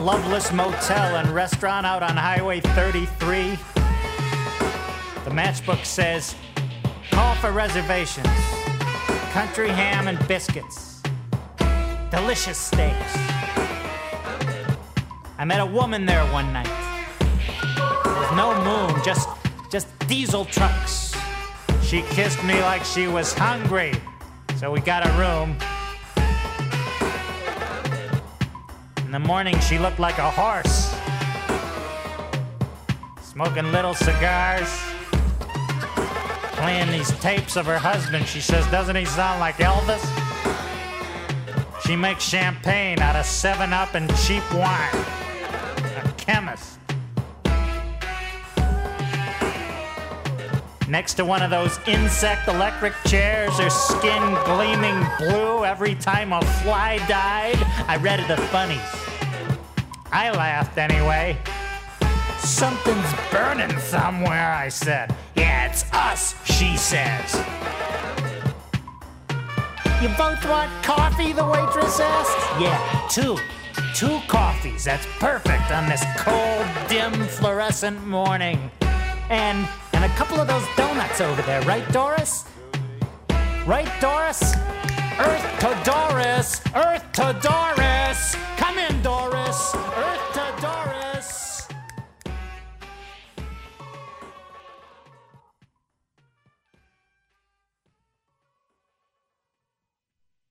Loveless Motel and Restaurant out on Highway 33. The matchbook says, call for reservations. Country ham and biscuits. Delicious steaks. I met a woman there one night. There was no moon, just diesel trucks. She kissed me like she was hungry, so we got a room. In the morning, she looked like a horse, smoking little cigars, playing these tapes of her husband. She says, doesn't he sound like Elvis? She makes champagne out of 7-Up and cheap wine. A chemist. Next to one of those insect electric chairs, her skin gleaming blue every time a fly died. I read it the funnies. I laughed anyway. Something's burning somewhere, I said. Yeah, it's us, she says. You both want coffee, the waitress asked. Yeah, two coffees. That's perfect on this cold, dim, fluorescent morning. And a couple of those donuts over there, right, Doris? Right, Doris? Earth to Doris! Earth to Doris! Come in, Doris! Earth to Doris!